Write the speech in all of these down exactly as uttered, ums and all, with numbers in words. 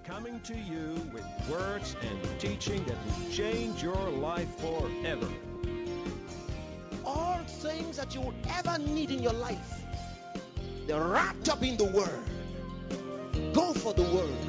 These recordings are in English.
coming to you with words and teaching that will change your life forever. All things that you will ever need in your life, they're wrapped up in the Word. Go for the Word.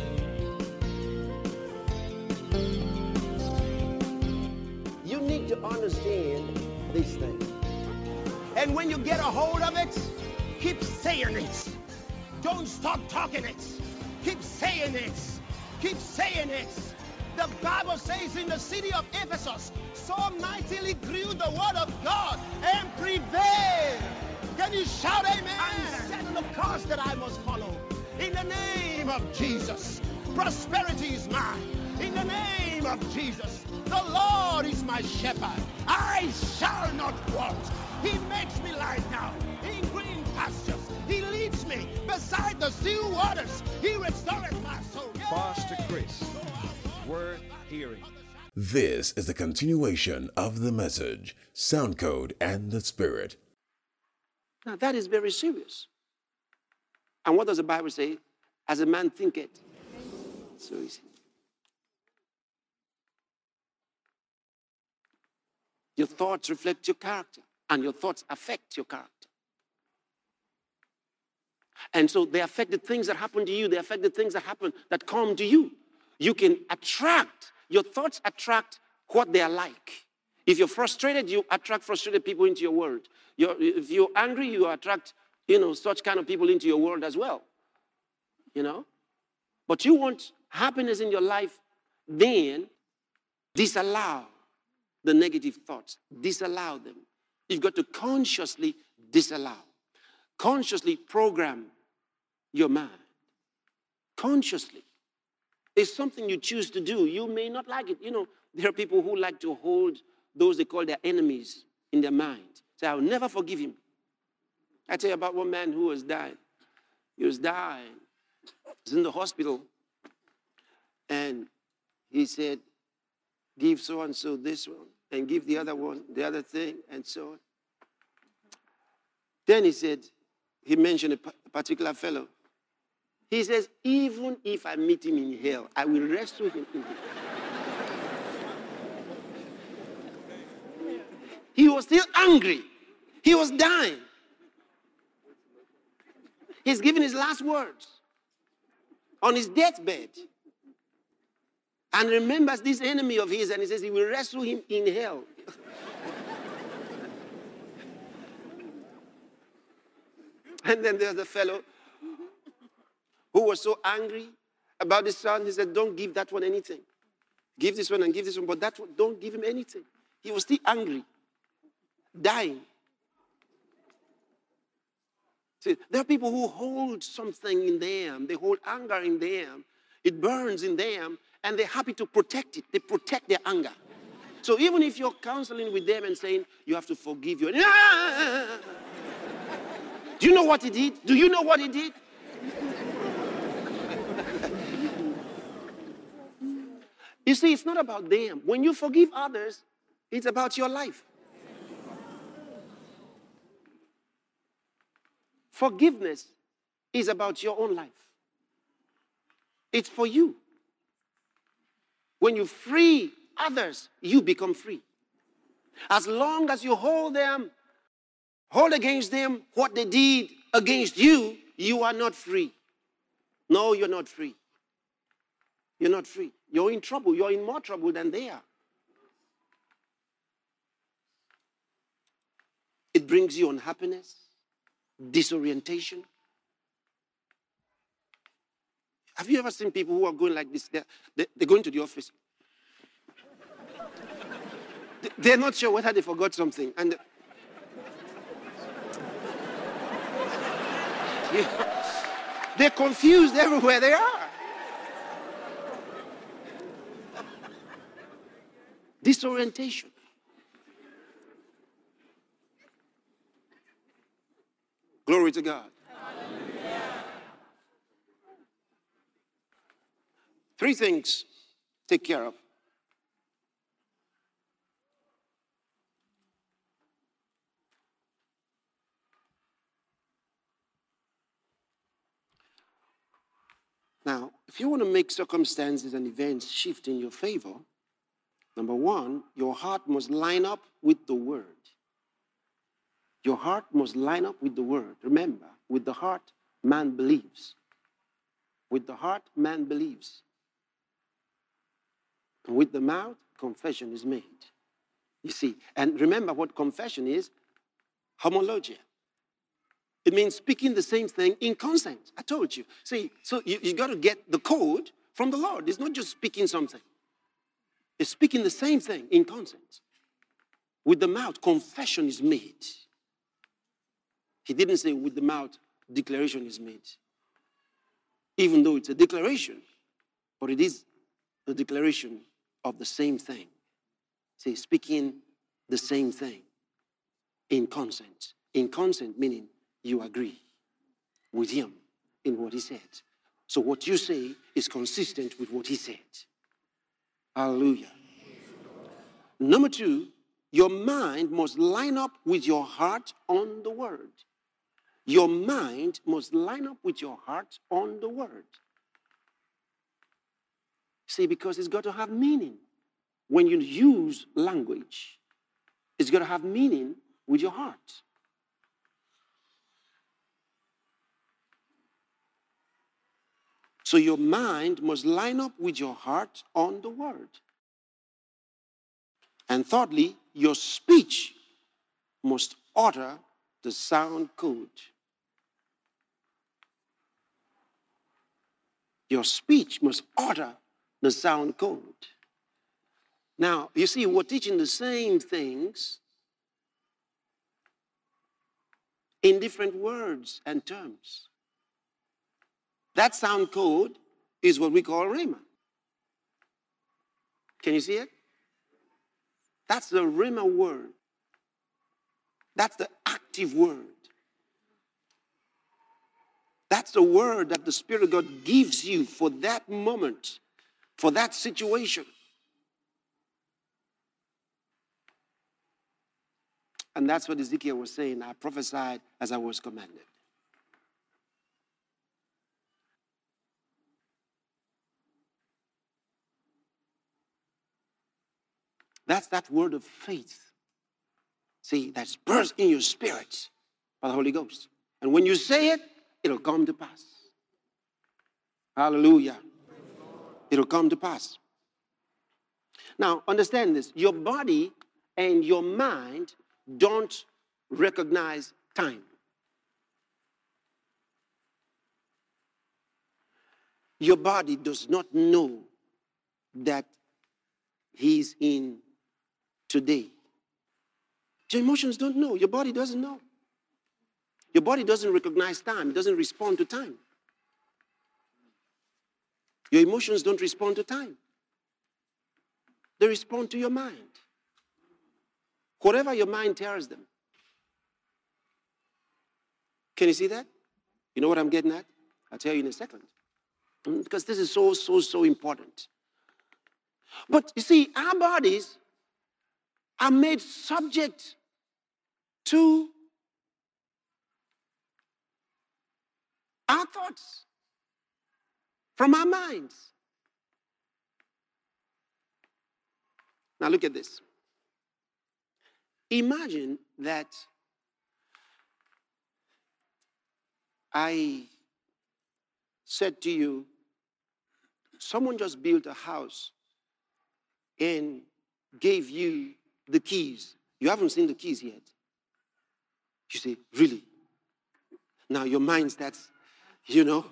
You need to understand these things. And when you get a hold of it, keep saying it. Don't stop talking it. Keep saying it. Keep saying it. The Bible says in the city of Ephesus, so mightily grew the word of God and prevailed. Can you shout amen? I'm setting the course that I must follow. In the name of Jesus, prosperity is mine. In the name of Jesus, the Lord is my shepherd. I shall not want. He makes me lie down in green pastures. He leads me beside the still waters. He restores my soul. Pastor Chris, worth hearing. This is the continuation of the message, Sound Code and the Spirit. Now that is very serious. And what does the Bible say? As a man thinketh, so is he. Your thoughts reflect your character, and your thoughts affect your character. And so they affect the things that happen to you. They affect the things that happen, that come to you. You can attract, your thoughts attract what they are like. If you're frustrated, you attract frustrated people into your world. You're, if you're angry, you attract, you know, such kind of people into your world as well. You know? But you want happiness in your life, then disallow the negative thoughts. Disallow them. You've got to consciously disallow. Consciously program your mind. Consciously. It's something you choose to do. You may not like it. You know, there are people who like to hold those they call their enemies in their mind. Say, I'll never forgive him. I tell you about one man who was dying. He was dying. He was in the hospital. And he said, give so-and-so this one, and give the other one the other thing, and so on. Then he said, he mentioned a particular fellow. He says, even if I meet him in hell, I will rescue him in hell. He was still angry. He was dying. He's giving his last words on his deathbed. And remembers this enemy of his, and he says he will rescue him in hell. And then there's the fellow who was so angry about his son. He said, don't give that one anything. Give this one and give this one, but that one, don't give him anything. He was still angry, dying. See, there are people who hold something in them. They hold anger in them. It burns in them, and they're happy to protect it. They protect their anger. So even if you're counseling with them and saying, you have to forgive you. Ah! Do you know what he did? Do you know what he did? You see, it's not about them. When you forgive others, it's about your life. Forgiveness is about your own life. It's for you. When you free others, you become free. As long as you hold them, hold against them what they did against you, you are not free. No, you're not free. You're not free. You're in trouble. You're in more trouble than they are. It brings you unhappiness, disorientation. Have you ever seen people who are going like this? They're, they're going to the office. They're not sure whether they forgot something. And they're confused everywhere they are. Disorientation. Glory to God. Three things take care of. Now, if you want to make circumstances and events shift in your favor, number one, your heart must line up with the word. Your heart must line up with the word. Remember, with the heart, man believes. With the heart, man believes. And with the mouth, confession is made. You see, and remember what confession is, homologia. It means speaking the same thing in consent. I told you. See, so you, you got to get the code from the Lord. It's not just speaking something. It's speaking the same thing in consent. With the mouth, confession is made. He didn't say with the mouth, declaration is made. Even though it's a declaration, but it is a declaration of the same thing. See, speaking the same thing in consent. In consent meaning you agree with him in what he said. So what you say is consistent with what he said. Hallelujah. Number two, your mind must line up with your heart on the word. Your mind must line up with your heart on the word. See, because it's got to have meaning. When you use language, it's got to have meaning with your heart. So your mind must line up with your heart on the word. And thirdly, your speech must utter the sound code. Your speech must utter the sound code. Now, you see, we're teaching the same things in different words and terms. That sound code is what we call rhema. Can you see it? That's the rhema word. That's the active word. That's the word that the Spirit of God gives you for that moment, for that situation. And that's what Ezekiel was saying. I prophesied as I was commanded. That's that word of faith. See, that's burst in your spirit by the Holy Ghost. And when you say it, it'll come to pass. Hallelujah. It'll come to pass. Now, understand this. Your body and your mind don't recognize time. Your body does not know that he's in today. Your emotions don't know. Your body doesn't know. Your body doesn't recognize time. It doesn't respond to time. Your emotions don't respond to time. They respond to your mind. Whatever your mind tells them. Can you see that? You know what I'm getting at? I'll tell you in a second. Because this is so, so, so important. But you see, our bodies are made subject to our thoughts from our minds. Now look at this. Imagine that I said to you, someone just built a house and gave you the keys. You haven't seen the keys yet. You say, really? Now your mind starts, you know.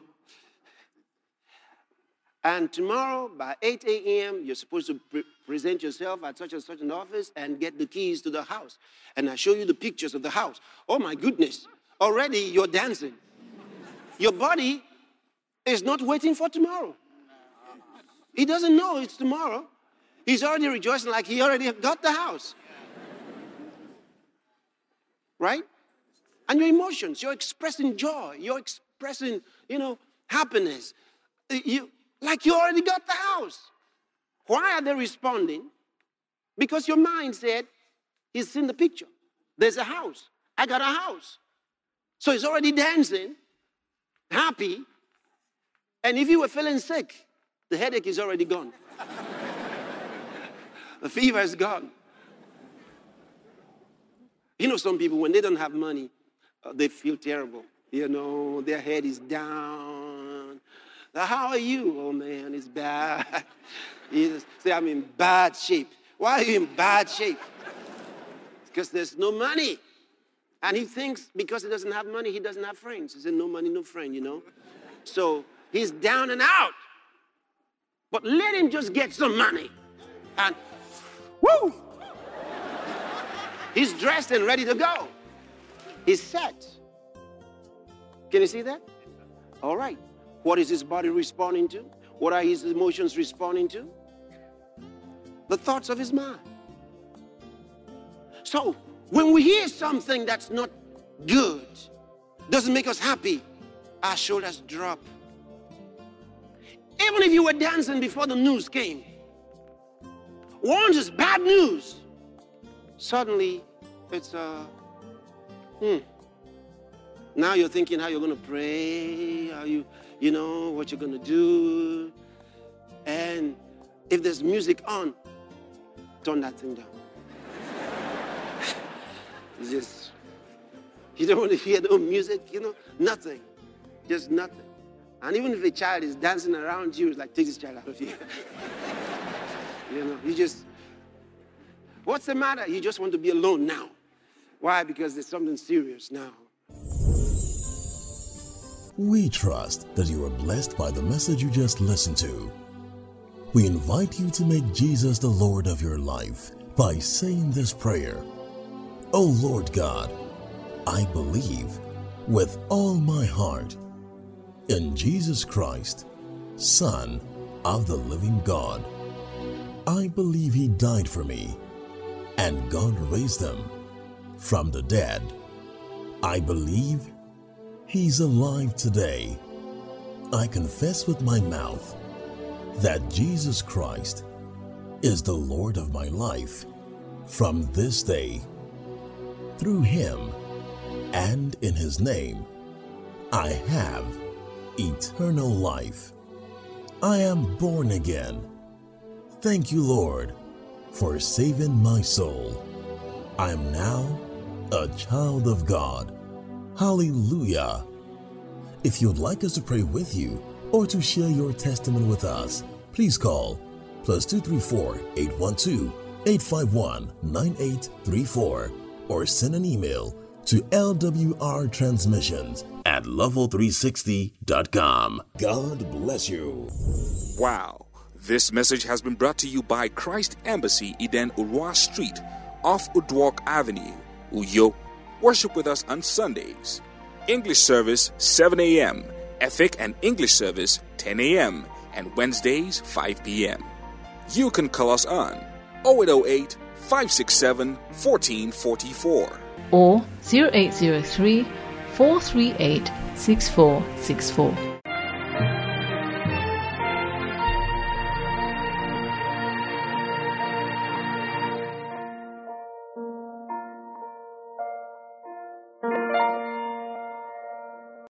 And tomorrow by eight a.m., you're supposed to pre- present yourself at such and such an office and get the keys to the house. And I show you the pictures of the house. Oh my goodness, already you're dancing. Your body is not waiting for tomorrow. He doesn't know it's tomorrow. He's already rejoicing like he already got the house. Right? And your emotions, you're expressing joy. You're expressing, you know, happiness. You, like you already got the house. Why are they responding? Because your mind said, he's seen the picture. There's a house. I got a house. So he's already dancing, happy, And if you were feeling sick, the headache is already gone. The fever is gone. You know, some people, when they don't have money, uh, they feel terrible. You know, their head is down. How are you? Oh, man, it's bad. You say, I'm in bad shape. Why are you in bad shape? Because there's no money. And he thinks because he doesn't have money, he doesn't have friends. He said, no money, no friend, you know. So he's down and out. But let him just get some money. And woo! He's dressed and ready to go. He's set. Can you see that? All right. What is his body responding to? What are his emotions responding to? The thoughts of his mind. So, when we hear something that's not good, doesn't make us happy, our shoulders drop. Even if you were dancing before the news came, once it's bad news, suddenly it's, uh, hmm. Now you're thinking how you're going to pray, how you, you know, what you're going to do. And if there's music on, turn that thing down. It's just, you don't want to hear no music, you know, nothing, just nothing. And even if a child is dancing around you, it's like, take this child out of here. You know, you just, what's the matter? You just want to be alone now. Why? Because there's something serious now. We trust that you are blessed by the message you just listened to. We invite you to make Jesus the Lord of your life by saying this prayer. O Lord God, I believe with all my heart in Jesus Christ, Son of the living God. I believe he died for me and God raised him from the dead. I believe he's alive today. I confess with my mouth that Jesus Christ is the Lord of my life from this day. Through him and in his name, I have eternal life. I am born again. Thank you, Lord, for saving my soul. I am now a child of God. Hallelujah. If you'd like us to pray with you or to share your testimony with us, please call plus two three four, eight one two, eight five one, nine eight three four or send an email to L W R transmissions at level three sixty dot com. God bless you. Wow. This message has been brought to you by Christ Embassy, Eden Urwa Street, off Udwalk Avenue, Uyo. Worship with us on Sundays. English service seven a.m., Ethic and English service ten a.m., and Wednesdays five p.m. You can call us on oh eight oh eight, five six seven, one four four four or zero eight zero three, four three eight, six four six four.